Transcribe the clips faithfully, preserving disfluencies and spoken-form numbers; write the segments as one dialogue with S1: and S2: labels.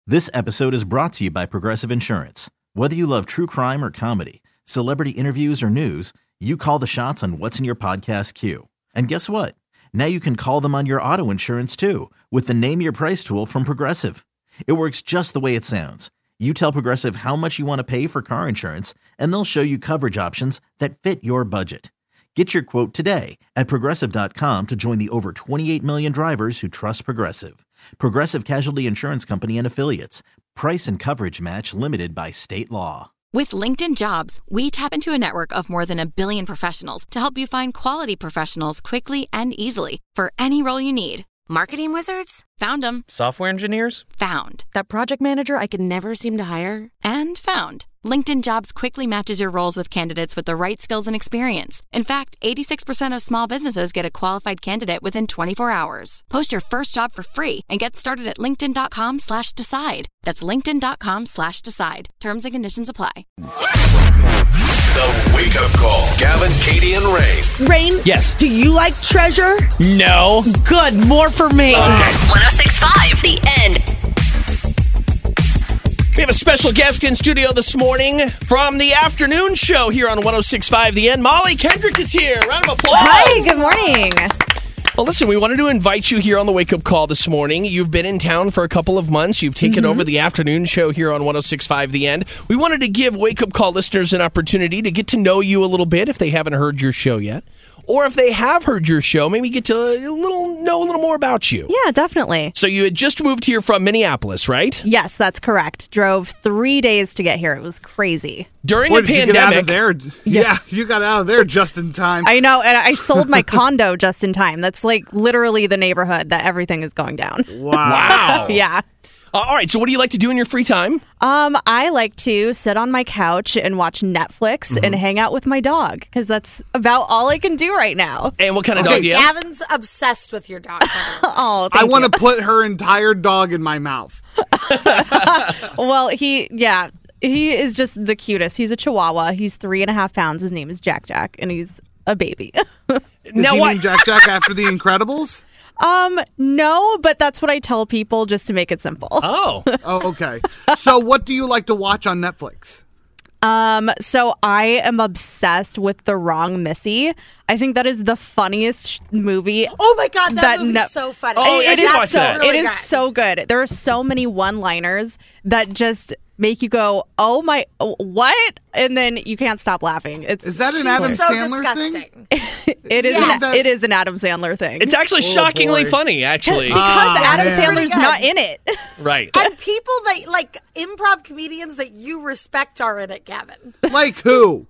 S1: This episode is brought to you by Progressive Insurance. Whether you love true crime or comedy, celebrity interviews or news, you call the shots on what's in your podcast queue. And guess what? Now you can call them on your auto insurance too with the Name Your Price tool from Progressive. It works just the way it sounds. You tell Progressive how much you want to pay for car insurance, and they'll show you coverage options that fit your budget. Get your quote today at Progressive dot com to join the over twenty-eight million drivers who trust Progressive. Progressive Casualty Insurance Company and Affiliates. Price and coverage match limited by state law.
S2: With LinkedIn Jobs, we tap into a network of more than a billion professionals to help you find quality professionals quickly and easily for any role you need. Marketing wizards? Found them.
S3: Software engineers?
S2: Found.
S4: That project manager I could never seem to hire?
S2: And found. LinkedIn Jobs quickly matches your roles with candidates with the right skills and experience. In fact, eighty-six percent of small businesses get a qualified candidate within twenty-four hours. Post your first job for free and get started at linkedin.com slash decide. That's linkedin.com slash decide. Terms and conditions apply.
S5: The Wake Up Call. Gavin, Katie, and Rain.
S6: Rain?
S3: Yes.
S6: Do you like treasure?
S3: No.
S6: Good. More for me.
S3: Okay.
S2: one oh six point five, The End.
S3: We have a special guest in studio this morning from the afternoon show here on one oh six point five The End. Molly Kendrick is here. Round of applause.
S7: Hi, good morning.
S3: Well, listen, we wanted to invite you here on the Wake Up Call this morning. You've been in town for a couple of months. You've taken mm-hmm. over the afternoon show here on one oh six point five The End. We wanted to give Wake Up Call listeners an opportunity to get to know you a little bit if they haven't heard your show yet. Or if they have heard your show, maybe get to a little know a little more about you.
S7: Yeah, definitely.
S3: So you had just moved here from Minneapolis, right?
S7: Yes, that's correct. Drove three days to get here. It was crazy.
S3: During
S8: Boy,
S3: the
S8: did
S3: pandemic.
S8: You get out of there? Yeah. yeah, you got out of there just in time.
S7: I know, and I sold my condo just in time. That's like literally the neighborhood that everything is going down.
S8: Wow.
S3: Wow.
S7: Yeah.
S3: Uh, all right, so what do you like to do in your free time?
S7: Um, I like to sit on my couch and watch Netflix mm-hmm. and hang out with my dog because that's about all I can do right now.
S3: And what kind of
S8: okay.
S3: dog do you have?
S6: Gavin's obsessed with your dog.
S7: Oh,
S8: I want
S7: to
S8: put her entire dog in my mouth.
S7: Well, he, yeah, he is just the cutest. He's a Chihuahua. He's three and a half pounds. His name is Jack Jack, and he's a baby.
S8: Is
S3: now
S8: he
S3: what?
S8: named Jack Jack after The Incredibles?
S7: Um, no, but that's what I tell people just to make it simple.
S3: Oh.
S8: Oh, okay. So what do you like to watch on Netflix?
S7: Um, so I am obsessed with The Wrong Missy. I think that is the funniest sh- movie.
S6: Oh my God, that,
S7: that
S6: movie's
S7: ne-
S6: so funny.
S3: Oh,
S7: it,
S3: I
S7: it
S3: did
S7: is
S3: watch
S7: so,
S3: that.
S6: Really
S7: it is
S6: good.
S7: so good. There are so many one-liners that just make you go, oh my, what? And then you can't stop laughing. It's
S8: Is that an
S6: She's
S8: Adam
S6: so
S8: Sandler
S6: disgusting.
S8: thing?
S7: It is,
S6: Yes.
S7: an, it is an Adam Sandler thing.
S3: It's actually
S8: Oh,
S3: shockingly
S8: boy.
S3: funny, actually.
S7: because
S8: Oh,
S7: Adam
S8: man.
S7: Sandler's
S6: Pretty good.
S7: not in it.
S3: Right.
S6: And people that, like, improv comedians that you respect are in it, Gavin.
S8: Like who?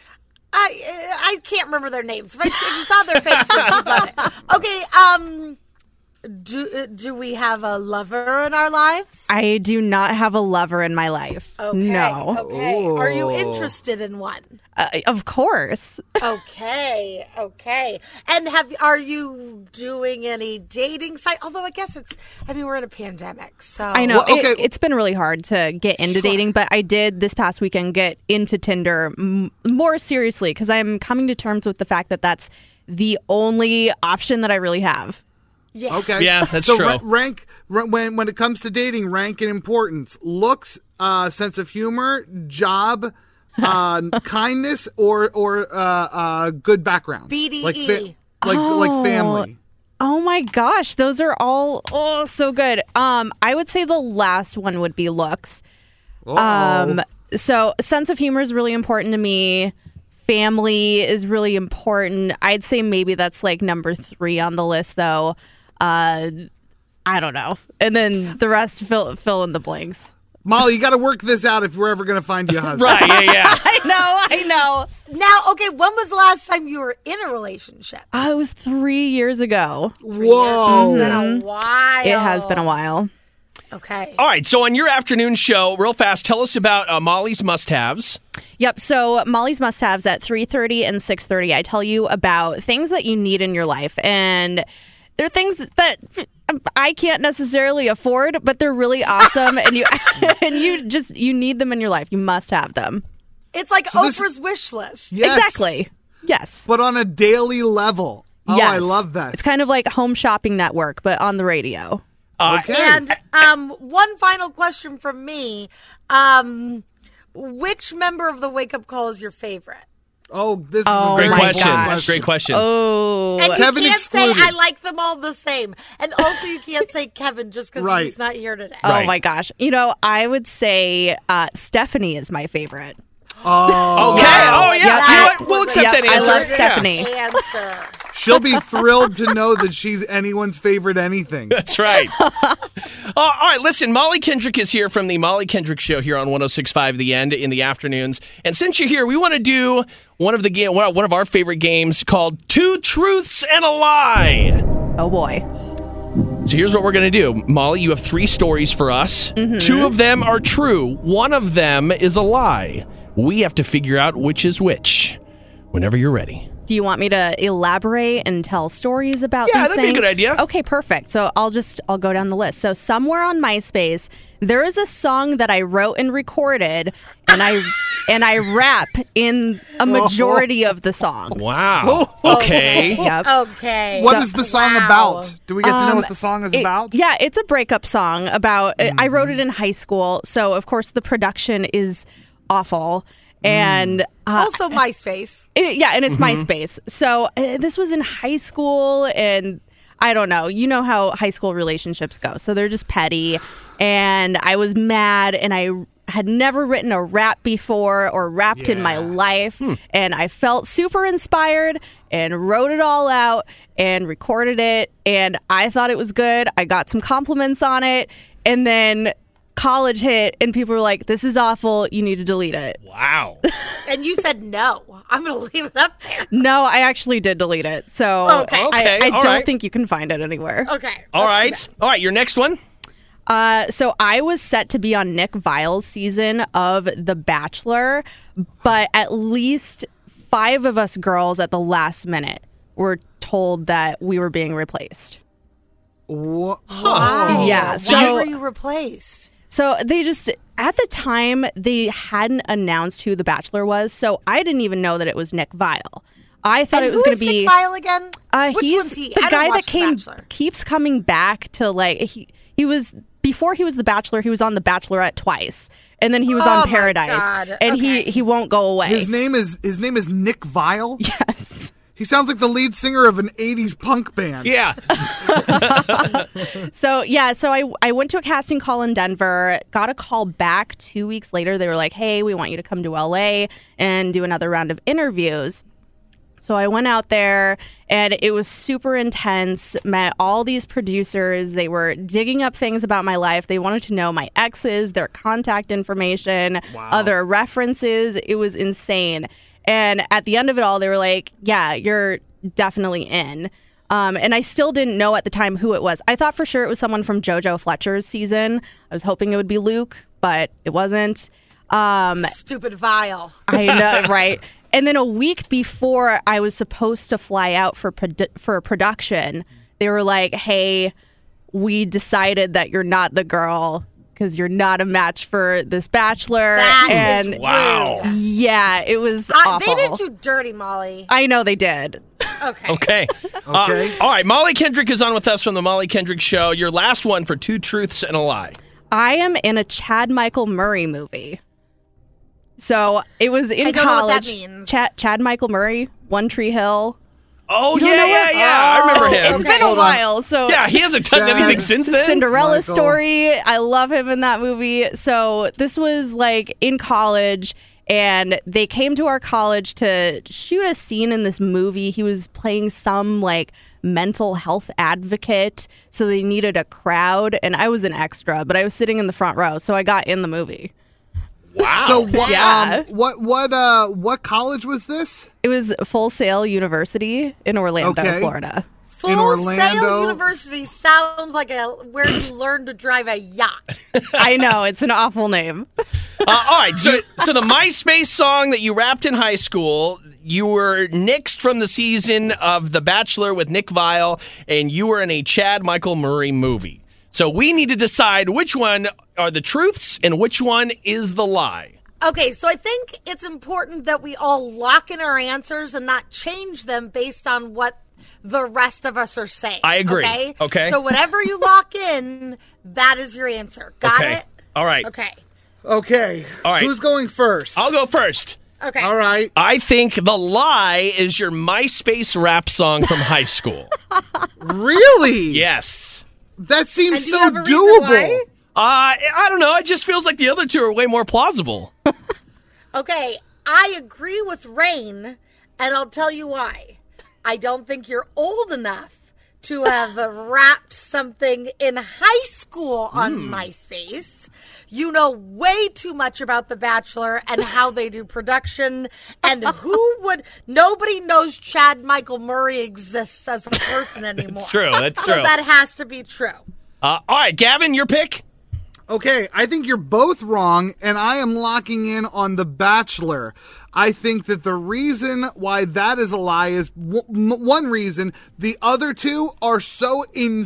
S6: I I can't remember their names, but if you saw their faces, you'd love it. Okay, um, do, do we have a lover in our lives?
S7: I do not have a lover in my life.
S6: Okay.
S7: No.
S6: Okay. Are you
S8: Oh.
S6: interested in one?
S7: Uh, of course.
S6: Okay. Okay. And have are you doing any dating site? Although I guess it's. I mean, we're in a pandemic, so
S7: I know.
S8: Well, okay.
S7: it, it's been really hard to get into dating, but I did this past weekend get into Tinder m- more seriously because I'm coming to terms with the fact that that's the only option that I really have.
S6: Yeah.
S8: Okay.
S3: Yeah, that's
S8: so
S3: true.
S8: ra- rank ra- when when it comes to dating, rank in importance: looks, uh, sense of humor, job, uh, kindness, or or uh, uh, good background.
S6: B D E.
S8: Like fa- like
S7: Oh.
S8: like family.
S7: Oh my gosh, those are all oh so good. Um, I would say the last one would be looks.
S8: Uh-oh.
S7: Um, so sense of humor is really important to me. Family is really important. I'd say maybe that's like number three on the list, though. Uh, I don't know, and then the rest fill fill in the blanks.
S8: Molly, you got to work this out if we're ever going to find you a husband.
S3: Right, yeah, yeah.
S7: I know, I know.
S6: Now, okay, when was the last time you were in a relationship?
S7: Uh, it was three years ago.
S8: Whoa.
S6: It's been a while.
S7: It has been a while.
S6: Okay.
S3: All right, so on your afternoon show, real fast, tell us about uh, Molly's must-haves.
S7: Yep. So Molly's must-haves at three thirty and six thirty. I tell you about things that you need in your life, and they're things that I can't necessarily afford, but they're really awesome, and you and you just you need them in your life. You must have them.
S6: It's like
S8: So this-
S6: Oprah's wish list.
S8: Yes.
S7: Exactly. Yes.
S8: But on a daily level. Oh,
S7: yes.
S8: I love that.
S7: It's kind of like Home Shopping Network, but on the radio.
S3: Uh,
S8: Okay.
S6: And um, one final question from me. Um, which member of the Wake Up Call is your favorite?
S8: Oh, this is
S7: Oh
S8: a
S3: Great
S8: very
S7: my
S3: question.
S7: gosh.
S3: Great question.
S7: Oh,
S6: And you
S8: Kevin
S6: can't
S8: excluded.
S6: say I like them all the same. And also you can't say Kevin just because
S8: Right.
S6: he's not here today.
S7: oh
S3: Right.
S7: my gosh. You know, I would say uh, Stephanie is my favorite.
S8: Oh,
S3: Okay.
S7: Wow.
S3: Oh, yeah.
S7: Yep.
S3: You know
S6: That
S3: what? We'll
S6: was
S3: accept
S7: Yep,
S3: that
S7: I
S3: answer.
S7: love
S3: Yeah.
S7: Stephanie.
S6: Answer.
S8: she'll be thrilled to know that she's anyone's favorite anything.
S3: That's right. uh, all right, listen, Molly Kendrick is here from the Molly Kendrick Show here on one oh six point five The End in the afternoons. And since you're here, we want to do one of the ga- one of our favorite games called Two Truths and a Lie.
S7: Oh boy.
S3: So here's what we're going to do. Molly, you have three stories for us.
S7: Mm-hmm.
S3: Two of them are true. One of them is a lie. We have to figure out which is which. Whenever you're ready.
S7: Do you want me to elaborate and tell stories about
S3: Yeah,
S7: these
S3: that'd be a
S7: things?
S3: good idea.
S7: Okay, perfect. So I'll just I'll go down the list. So somewhere on MySpace, there is a song that I wrote and recorded, and I and I rap in a majority of the song.
S3: Wow. Okay.
S7: Yep.
S6: Okay.
S8: What is the song
S6: Wow.
S8: about? Do we get to know
S7: Um,
S8: what the song is
S7: It-
S8: about?
S7: Yeah, it's a breakup song about. I wrote it in high school, so of course the production is awful. And uh,
S6: Also MySpace.
S7: it- yeah, and it's MySpace. So uh, this was in high school, and I don't know. You know how high school relationships go. So they're just petty. And I was mad, and I had never written a rap before or rapped in my
S8: Yeah.
S7: life. And I felt super inspired and wrote it all out and recorded it. And I thought it was good. I got some compliments on it. And then college hit, and people were like, this is awful. You need to delete it.
S3: Wow.
S6: And you said no. I'm going to leave it up there.
S7: No, I actually did delete it. So
S6: Okay.
S3: Okay,
S7: I, I
S3: all
S7: don't
S3: right.
S7: think you can find it anywhere.
S6: Okay.
S3: All
S6: let's do
S3: right. All right, your next one.
S7: Uh, so I was set to be on Nick Vile's season of The Bachelor, but at least five of us girls at the last minute were told that we were being replaced.
S8: Wha-
S6: that. Why?
S7: Yeah,
S6: Why
S7: so-
S6: were you replaced?
S7: So they just, at the time, they hadn't announced who The Bachelor was, so I didn't even know that it was Nick Vile. I thought
S6: And
S7: it was
S6: who
S7: going to
S6: is
S7: be
S6: Nick Vile again?
S7: Uh,
S6: Which
S7: he's
S6: one's he?
S7: the
S6: I don't
S7: guy that
S6: watch The
S7: came
S6: Bachelor.
S7: keeps coming back to like he he was before he was the Bachelor. He was on the Bachelorette twice, and then he was
S6: Oh
S7: on
S6: my
S7: Paradise,
S6: God.
S7: and
S6: Okay.
S7: he he won't go away.
S8: His name is his name is Nick Vile.
S7: yes.
S8: He sounds like the lead singer of an eighties punk band.
S3: Yeah.
S7: So yeah, so I I went to a casting call in Denver. Got a call back two weeks later. They were like, "Hey, we want you to come to L A and do another round of interviews." So I went out there, and it was super intense. Met all these producers. They were digging up things about my life. They wanted to know my exes, their contact information, other references. It was insane. And at the end of it all, they were like, yeah, you're definitely in. Um, and I still didn't know at the time who it was. I thought for sure it was someone from JoJo Fletcher's season. I was hoping it would be Luke, but it wasn't. Um,
S6: Stupid Vile.
S7: I know, right? And then a week before I was supposed to fly out for produ- for production, they were like, "Hey, we decided that you're not the girl because you're not a match for this Bachelor."
S6: That
S7: and
S6: is
S3: Wow.
S6: rude.
S7: yeah, it was
S6: Uh,
S7: awful.
S6: they did you dirty, Molly.
S7: I know they did.
S6: Okay.
S3: Okay.
S8: Okay.
S3: Uh, all right. Molly Kendrick is on with us from the Molly Kendrick Show. Your last one for Two Truths and a Lie.
S7: I am in a Chad Michael Murray movie. So it was in
S6: I don't know
S7: college.
S6: what that means.
S7: Chad, Chad Michael Murray, One Tree Hill.
S3: Oh,
S7: You don't
S3: yeah,
S7: know
S3: yeah,
S7: what-
S3: yeah. I remember him.
S7: It's
S6: Okay.
S7: been a
S8: Hold on.
S7: while. So
S3: Yeah, he hasn't done
S8: Chad-
S3: anything since then.
S7: Cinderella
S8: Michael.
S7: story. I love him in that movie. So this was like in college, and they came to our college to shoot a scene in this movie. He was playing some like mental health advocate, so they needed a crowd, and I was an extra, but I was sitting in the front row, so I got in the movie.
S3: Wow.
S8: So what?
S7: Yeah.
S8: Um, what? What? Uh, what college was this?
S7: It was Full Sail University in Orlando,
S8: Okay.
S7: Florida.
S6: Full
S8: in Orlando.
S6: Sail University sounds like a where you learn to drive a yacht.
S7: I know, it's an awful name.
S3: Uh, all right, so so the MySpace song that you rapped in high school, you were nixed from the season of The Bachelor with Nick Vile, and you were in a Chad Michael Murray movie. So we need to decide which one are the truths and which one is the lie.
S6: Okay, so I think it's important that we all lock in our answers and not change them based on what the rest of us are saying.
S3: I agree.
S6: Okay.
S3: Okay.
S6: So whatever you lock in, that is your answer. Got
S3: Okay.
S6: it?
S3: All right.
S6: Okay.
S8: Okay.
S3: All right.
S8: Who's going first?
S3: I'll go first.
S6: Okay.
S8: All right.
S3: I think The Lie is your MySpace rap song from high school.
S8: Really?
S3: Yes.
S8: That seems
S6: And do
S8: so
S6: you have a reason
S8: doable.
S6: why?
S3: Uh, I don't know. It just feels like the other two are way more plausible.
S6: Okay, I agree with Rain, and I'll tell you why. I don't think you're old enough to have rapped something in high school on
S3: Mm.
S6: MySpace. You know way too much about The Bachelor and how they do production, and who would... Nobody knows Chad Michael Murray exists as a person anymore.
S3: That's true. That's
S6: So
S3: true.
S6: that has to be true.
S3: Uh, all right, Gavin, your pick?
S8: Okay, I think you're both wrong, and I am locking in on The Bachelor. I think that the reason why that is a lie is w- m- one reason. The other two are so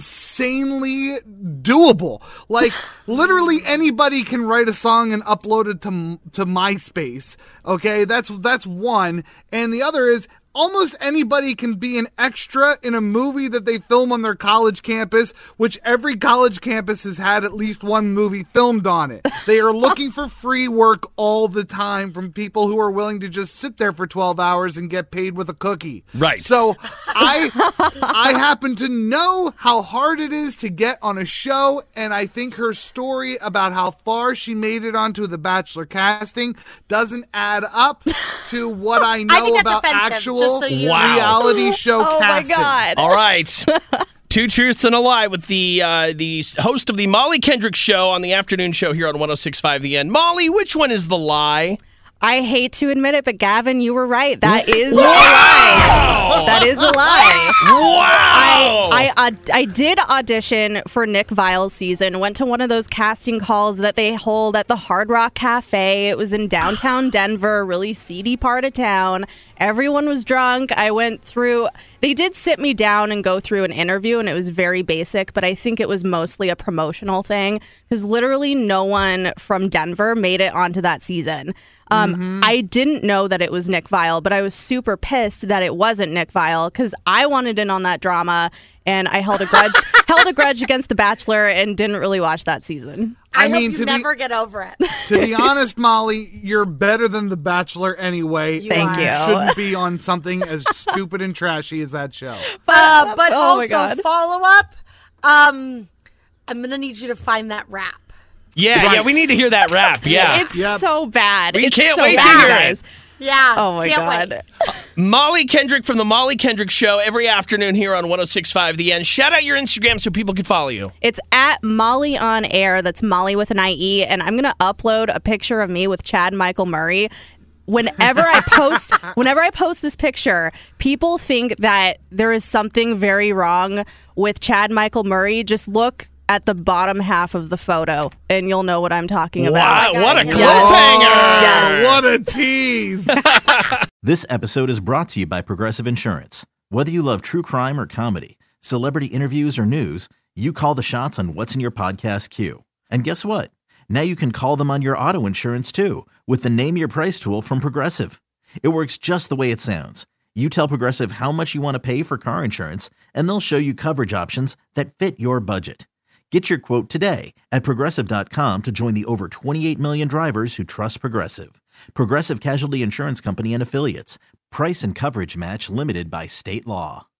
S8: insanely doable. Like, literally anybody can write a song and upload it to to MySpace. Okay, that's that's one. And the other is, almost anybody can be an extra in a movie that they film on their college campus, which every college campus has had at least one movie filmed on it. They are looking for free work all the time from people who are willing to just sit there for twelve hours and get paid with a cookie.
S3: Right.
S8: So I I happen to know how hard it is to get on a show, and I think her story about how far she made it onto the Bachelor casting doesn't add up to what I know
S6: I think that's
S8: about
S6: offensive,
S8: actual
S6: just so you
S3: Wow.
S8: reality show
S7: Oh my
S8: casting.
S7: God.
S3: All right. Two truths and a lie with the uh, the host of the Molly Kendrick Show on the afternoon show here on one oh six point five The End. Molly, which one is the lie?
S7: I hate to admit it, but Gavin, you were right. That is a lie. That is a lie.
S3: Wow!
S7: I, I I did audition for Nick Vile's season. Went to one of those casting calls that they hold at the Hard Rock Cafe. It was in downtown Denver, a really seedy part of town. Everyone was drunk. I went through. They did sit me down and go through an interview, and it was very basic. But I think it was mostly a promotional thing because literally no one from Denver made it onto that season. Um,
S8: Mm-hmm.
S7: I didn't know that it was Nick Vile, but I was super pissed that it wasn't Nick Vile because I wanted in on that drama, and I held a grudge held a grudge against The Bachelor and didn't really watch that season.
S6: I,
S8: I
S6: hope
S8: mean,
S6: you
S8: to be-
S6: never get over it.
S8: To be honest, Molly, you're better than The Bachelor anyway.
S7: Thank
S8: You
S7: you.
S8: shouldn't be on something as stupid and trashy as that show.
S6: Uh, but
S7: Oh my
S6: also,
S7: God.
S6: follow up, um, I'm going to need you to find that rap.
S3: Yeah,
S8: Right.
S3: yeah, we need to hear that rap. Yeah.
S7: It's
S8: Yep.
S7: so bad.
S3: We
S7: it's
S3: can't
S7: so
S3: wait to
S7: bad,
S3: hear it.
S7: guys.
S6: Yeah.
S7: Oh my
S6: can't
S7: God.
S6: wait.
S3: Molly Kendrick from the Molly Kendrick Show every afternoon here on one oh six point five The End. Shout out your Instagram so people can follow you.
S7: It's at Molly on Air. That's Molly with an I E. And I'm going to upload a picture of me with Chad Michael Murray. Whenever I post, whenever I post this picture, people think that there is something very wrong with Chad Michael Murray. Just look at the bottom half of the photo, and you'll know what I'm talking about.
S3: Wow, what a
S6: Yes.
S3: cliffhanger!
S7: Yes.
S8: What a tease.
S1: This episode is brought to you by Progressive Insurance. Whether you love true crime or comedy, celebrity interviews or news, you call the shots on what's in your podcast queue. And guess what? Now you can call them on your auto insurance too with the Name Your Price tool from Progressive. It works just the way it sounds. You tell Progressive how much you want to pay for car insurance, and they'll show you coverage options that fit your budget. Get your quote today at Progressive dot com to join the over twenty-eight million drivers who trust Progressive. Progressive Casualty Insurance Company and Affiliates. Price and coverage match limited by state law.